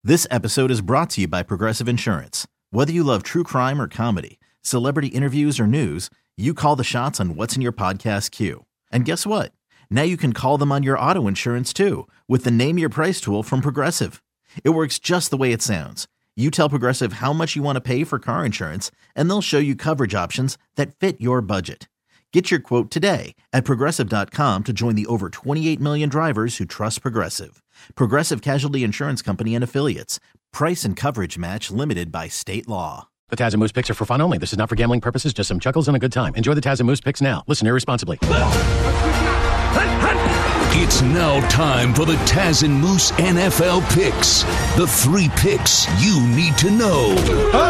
This episode is brought to you by Progressive Insurance. Whether you love true crime or comedy, celebrity interviews or news, you call the shots on what's in your podcast queue. And guess what? Now you can call them on your auto insurance too with the Name Your Price tool from Progressive. It works just the way it sounds. You tell Progressive how much you want to pay for car insurance, and they'll show you coverage options that fit your budget. Get your quote today at Progressive.com to join the over 28 million drivers who trust Progressive. Progressive Casualty Insurance Company and Affiliates. Price and coverage match limited by state law. The Taz and Moose picks are for fun only. This is not for gambling purposes, just some chuckles and a good time. Enjoy the Taz and Moose picks now. Listen irresponsibly. It's now time for the Taz and Moose NFL picks. The 3 picks you need to know. All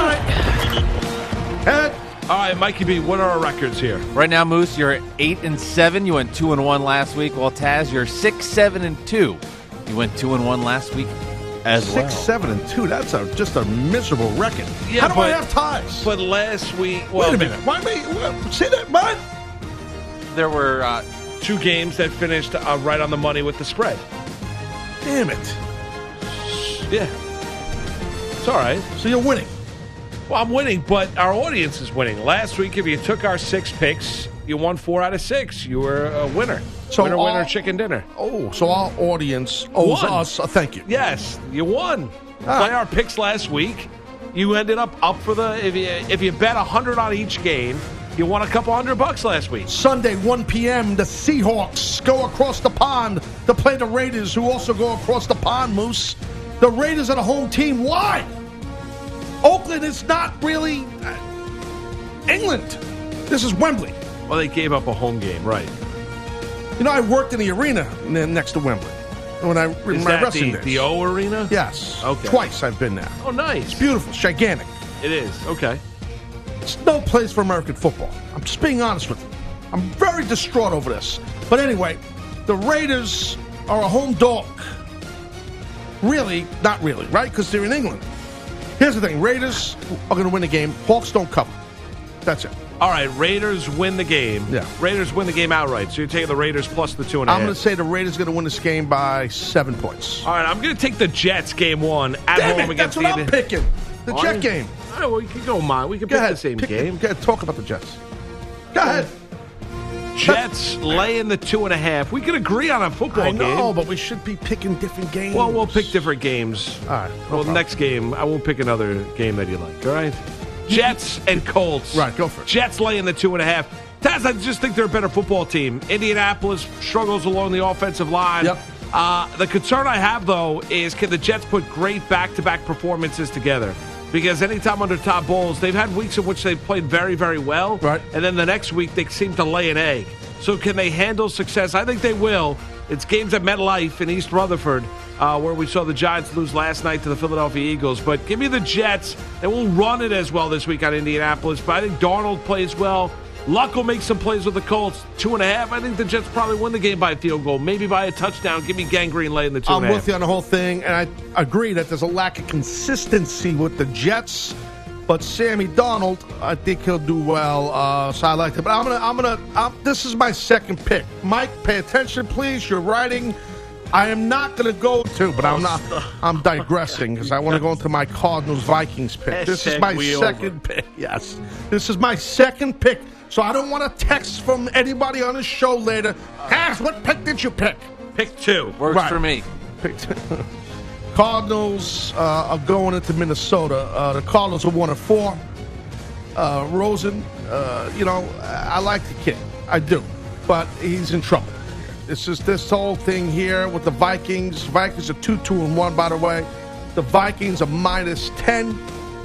right. All right, Mikey B, what are our records here? Right now, Moose, you're 8-7. You went 2-1 last week. While Taz, you're 6-7-2. You went 2-1 last week as well. 6-7-2. That's just a miserable record. Yeah, How do I have ties? But last week, well, wait a minute. Say that, bud. There were 2 games that finished right on the money with the spread. Damn it. Yeah. It's all right. So you're winning. Well, I'm winning, but our audience is winning. Last week, if you took our 6 picks, you won 4 out of 6. You were a winner. So winner, chicken dinner. Oh, so our audience owes us a thank you. Yes, you won. By our picks last week, you ended up for the, if you bet 100 on each game, you won a couple $100 last week. Sunday, 1 p.m., the Seahawks go across the pond to play the Raiders, who also go across the pond, Moose. The Raiders are the home team. Why? Oakland is not really England. This is Wembley. Well, they gave up a home game, right? You know, I worked in the arena next to Wembley when I Is my that wrestling days. the O Arena? Yes. Okay. Twice I've been there. Oh, nice. It's beautiful. It's gigantic. It is. Okay. It's no place for American football. I'm just being honest with you. I'm very distraught over this. But anyway, the Raiders are a home dog. Really, not really, right? Because they're in England. Here's the thing. Raiders are going to win the game. Hawks don't cover. That's it. All right, Raiders win the game. Yeah. Raiders win the game outright. So you're taking the Raiders plus the 2.5. I'm going to say the Raiders are going to win this game by 7 points. All right, I'm going to take the Jets game 1 at home against that's what I'm picking. The Jet game. All right, well, you can go mine. We can Go pick ahead. the same game. Go ahead. Talk about the Jets. Go ahead. Jets laying the 2.5. We can agree on a football game. I know, but we should be picking different games. Well, we'll pick different games. All right. Well, next game, I won't pick another game that you like, all right? Jets and Colts. Right, go for it. Jets laying the 2.5. Taz, I just think they're a better football team. Indianapolis struggles along the offensive line. Yep. The concern I have, though, is can the Jets put great back-to-back performances together? Because anytime under Todd Bowles, they've had weeks in which they've played very, very well. Right. And then the next week, they seem to lay an egg. So can they handle success? I think they will. It's games at MetLife in East Rutherford, where we saw the Giants lose last night to the Philadelphia Eagles. But give me the Jets, and we'll run it as well this week on Indianapolis. But I think Darnold plays well. Luck will make some plays with the Colts. 2.5. I think the Jets probably win the game by a field goal, maybe by a touchdown. Give me Gangrene laying the 2.5. I'm with you on the whole thing, and I agree that there's a lack of consistency with the Jets. But Sammy Darnold, I think he'll do well. So I like it. But this is my second pick. Mike, pay attention, please. You're writing. I am not going to go to, but I'm digressing because I want to go into my Cardinals-Vikings pick. This is my second pick. Yes. This is my second pick. So I don't want a text from anybody on the show later. Cass, what pick did you pick? Pick 2. Works for me. Pick 2. Cardinals are going into Minnesota. The Cardinals are 1-4. Rosen, I like the kid. I do. But he's in trouble. This whole thing here with the Vikings. Vikings are 2-1, by the way. The Vikings are -10.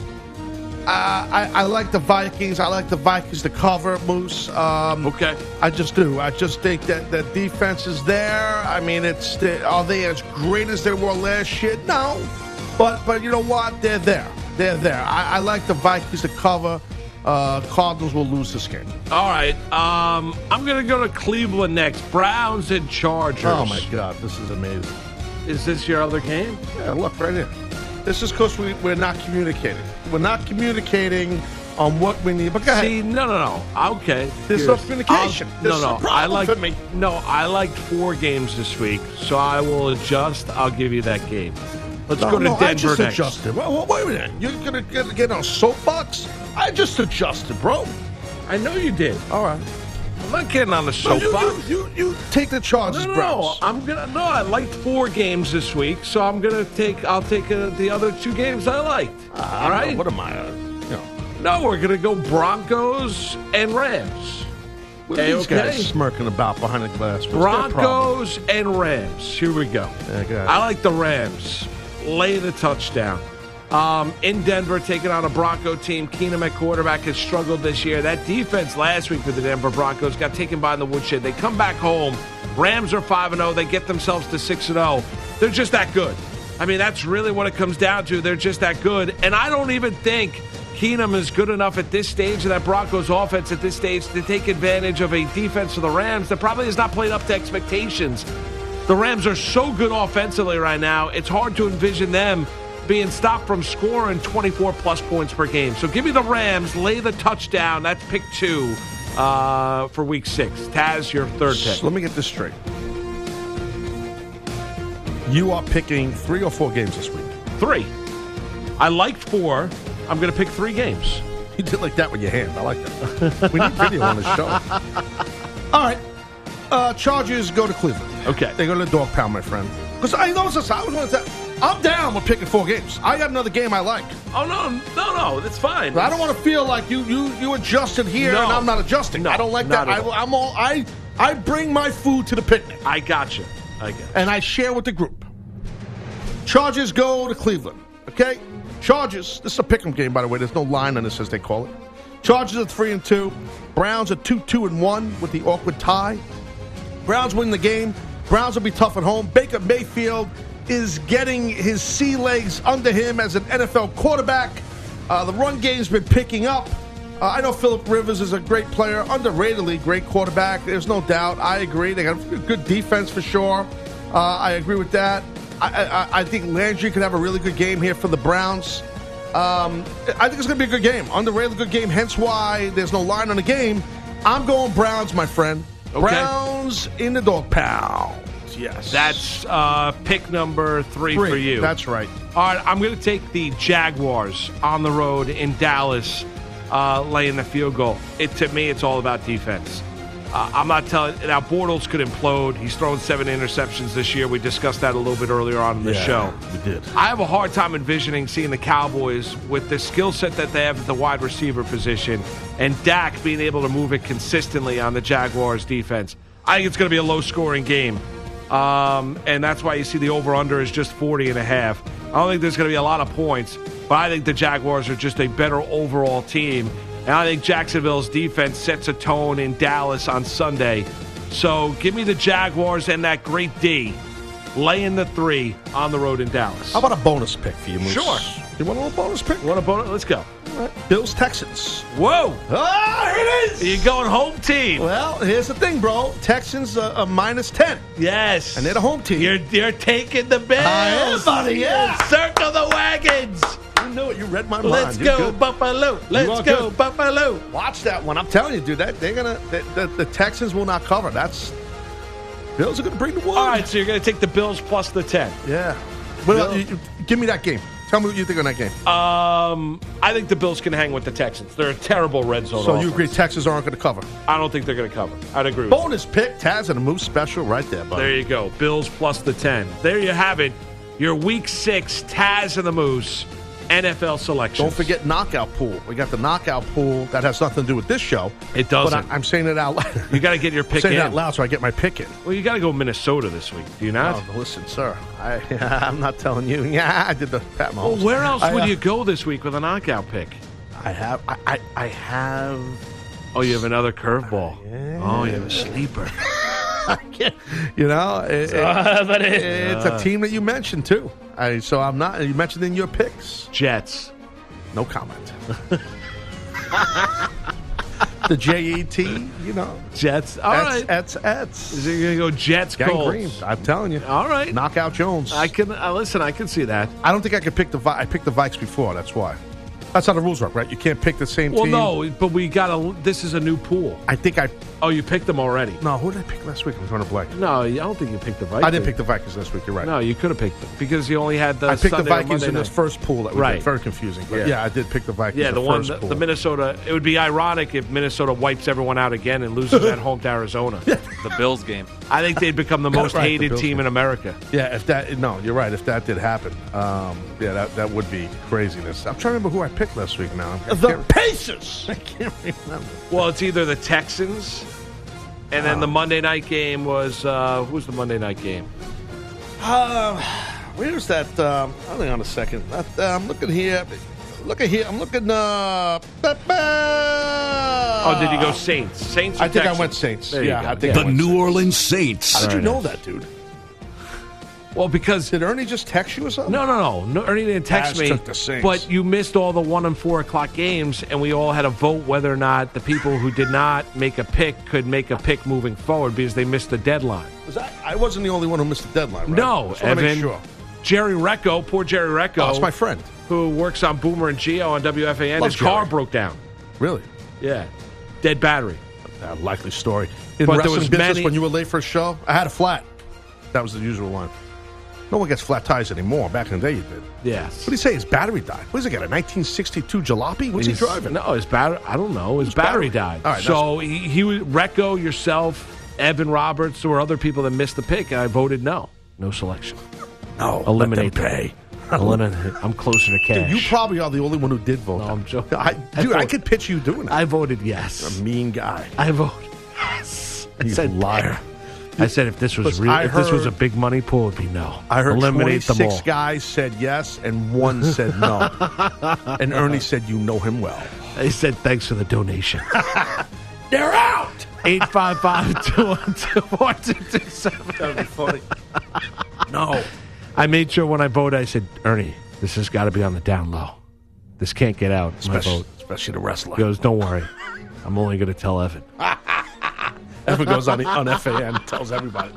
I like the Vikings. I like the Vikings to cover, Moose. Okay. I just do. I just think that the defense is there. I mean, are they as great as they were last year? No. But you know what? They're there. They're there. I like the Vikings to cover. Cardinals will lose this game. All right. I'm going to go to Cleveland next. Browns and Chargers. Oh, my God. This is amazing. Is this your other game? Yeah, look right here. This is because we're not communicating. We're not communicating on what we need. But go ahead. See, no. Okay. There's no communication. I liked 4 games this week, so I will adjust. I'll give you that game. Let's go to Denver I just next. adjusted. Well, wait a minute. You're going to get on a soapbox? I just adjusted, bro. I know you did. All right. I'm not getting on the soapbox. You take the Chargers, No, Browns. I liked 4 games this week, so I'll take the other 2 games I liked. All right. What am I? No, we're gonna go Broncos and Rams. What are these guys smirking about behind the glass? What's their problem? Broncos and Rams. Here we go. Yeah, go ahead. I like the Rams. Lay the touchdown. In Denver, taking on a Bronco team. Keenum at quarterback has struggled this year. That defense last week for the Denver Broncos got taken by in the woodshed. They come back home. Rams are 5-0. They get themselves to 6-0. They're just that good. I mean, that's really what it comes down to. They're just that good. And I don't even think Keenum is good enough at this stage of that Broncos offense at this stage to take advantage of a defense of the Rams that probably has not played up to expectations. The Rams are so good offensively right now, it's hard to envision them being stopped from scoring 24-plus points per game. So give me the Rams, lay the touchdown. That's pick 2 for Week 6. Taz, your third pick. So let me get this straight. You are picking 3 or 4 games this week? 3. I liked 4. I'm going to pick 3 games. You did like that with your hand. I like that. We need video on the show. All right. Chargers go to Cleveland. Okay. They go to the dog pound, my friend. Because I know this. I was going to say, I'm down with picking 4 games. I got another game I like. Oh, no. That's fine. But I don't want to feel like you adjusted here No. and I'm not adjusting. No, I don't like not that. at all. I bring my food to the picnic. I got you. And I share with the group. Chargers go to Cleveland. Okay? Chargers, this is a pick'em game, by the way. There's no line on this, as they call it. Chargers are 3-2. Browns are 2-1 with the awkward tie. Browns win the game. Browns will be tough at home. Baker Mayfield is getting his sea legs under him as an NFL quarterback. The run game's been picking up. I know Phillip Rivers is a great player, underratedly great quarterback. There's no doubt. I agree. They got a good defense for sure. I agree with that. I think Landry could have a really good game here for the Browns. I think it's going to be a good game. Underrated good game, hence why there's no line on the game. I'm going Browns, my friend. Okay. Browns in the dog pound. Yes. That's pick number 3 for you. That's right. All right, I'm going to take the Jaguars on the road in Dallas, laying the field goal. To me, it's all about defense. I'm not telling. Now, Bortles could implode. He's thrown 7 interceptions this year. We discussed that a little bit earlier on in the show. We did. I have a hard time envisioning seeing the Cowboys with the skill set that they have at the wide receiver position and Dak being able to move it consistently on the Jaguars defense. I think it's going to be a low-scoring game. And that's why you see the over-under is just 40.5. I don't think there's going to be a lot of points, but I think the Jaguars are just a better overall team. And I think Jacksonville's defense sets a tone in Dallas on Sunday. So give me the Jaguars and that great D laying the 3 on the road in Dallas. How about a bonus pick for you, Moose? Sure. You want a little bonus pick? Want a bonus? Let's go. All right. Bills, Texans. Whoa. Ah, here it is. You're going home team. Well, here's the thing, bro. Texans a -10. Yes. And they're the home team. You're taking the Bills. I am, buddy, yeah. Circle the wagons. You know it. You read my mind. Let's You're go, good. Buffalo. Let's go, good. Buffalo. Watch that one. I'm telling you, dude. The Texans will not cover. Bills are going to bring the one. All right, so you're going to take the Bills plus the 10. Yeah. Well, give me that game. Tell me what you think on that game. I think the Bills can hang with the Texans. They're a terrible red zone So offense. you agree Texans aren't going to cover? I don't think they're going to cover. I'd agree with Bonus pick, Taz and a Moose special right there, you. buddy. There you go. Bills plus the 10. There you have it. Your Week 6 Taz and the Moose NFL selection. Don't forget knockout pool. We got the knockout pool. That has nothing to do with this show. It doesn't. But I'm saying it out loud. You got to get your I'm pick saying in. it out loud so I get my pick in. Well, you got to go Minnesota this week. Do you not? Oh, listen, sir. I'm not telling you. Yeah, I did the Pat Mahomes. Well, where else would you go this week with a knockout pick? I have. Oh, you have another curveball. Oh, you have a sleeper. You know, it's a team that you mentioned too. So I'm not. You mentioned in your picks. Jets. No comment. The JET, you know. Jets. All right. Ets. Is it going to go Jets, Gang Colts? Green. I'm telling you. All right. Knockout Jones. I can listen. I can see that. I don't think I could pick I picked the Vikes before. That's why. That's how the rules work, right? You can't pick the same Well, team. no, but we got this is a new pool. I think Oh, you picked them already? No, who did I pick last week? I'm drawing a blank. No, I don't think you picked the Vikings. I didn't pick the Vikings last week. You're right. No, you could have picked them because you only had the I picked Sunday the Vikings Monday in night. this first pool that we Right. did. Very confusing. But yeah, I did pick the Vikings. Yeah, the first pool. the Minnesota. It would be ironic if Minnesota wipes everyone out again and loses at home to Arizona. The Bills game. I think they'd become the most Right, the hated Bills team in America. Yeah, you're right. If that did happen, that would be craziness. I'm trying to remember who I picked last week now. The Pacers! I can't remember. Well, it's either the Texans, and then the Monday night game was who's the Monday night game? Where's that? Hang on a second. I'm looking here. Look at here. I'm looking. Oh, did you go Saints? Saints. Or I think Texans? I went Saints. There you Yeah, go. I think The I went New Saints. Orleans Saints. How did you know that, dude? Well, because Did Ernie just text you or something? no, Ernie didn't text Taz me. took the Saints. But you missed all the 1 and 4 o'clock games, and we all had to vote whether or not the people who did not make a pick could make a pick moving forward because they missed the deadline. I wasn't the only one who missed the deadline, right? No, Just wanna make Evan. sure. Jerry Recco, poor Jerry Recco. Oh, it's my friend. Who works on Boomer and Geo on WFAN. Love His car Jerry. broke down. Really? Yeah. Dead battery. Likely story. In But there wrestling was business, many- when you were late for a show, I had a flat. That was the usual line. No one gets flat tires anymore. Back in the day, you did. Yes. What did he say? His battery died. What does he got, a 1962 jalopy? What's he driving? No, his battery. I don't know. His battery died. All right, so he was Recco, yourself, Evan Roberts. There were other people that missed the pick, and I voted no. No selection. No, Eliminate let them pay. Eliminate. I'm closer to cash. Dude, you probably are the only one who did vote. No, I'm joking. I could pitch you doing it. I voted yes. You're a mean guy. I voted yes. I You said liar. I said if this was Listen, real, I if this was a heard- big money pool, it'd be no. I heard eliminate them 26 all. guys said yes and one said no. And Ernie said, you know him well. I said thanks for the donation. They're out! 855-212-4227. That would be funny. No. I made sure when I voted, I said, Ernie, this has got to be on the down low. This can't get out. My vote. Especially the wrestler. He goes, don't worry. I'm only going to tell Evan. Evan goes on FAN and tells everybody.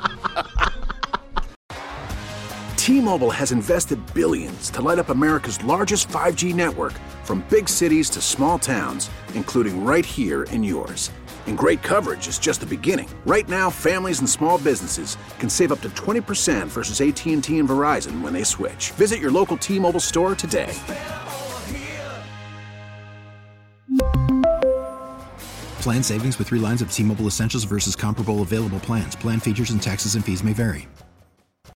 T-Mobile has invested billions to light up America's largest 5G network, from big cities to small towns, including right here in yours. And great coverage is just the beginning. Right now, families and small businesses can save up to 20% versus AT&T and Verizon when they switch. Visit your local T-Mobile store today. Plan savings with 3 lines of T-Mobile Essentials versus comparable available plans. Plan features and taxes and fees may vary.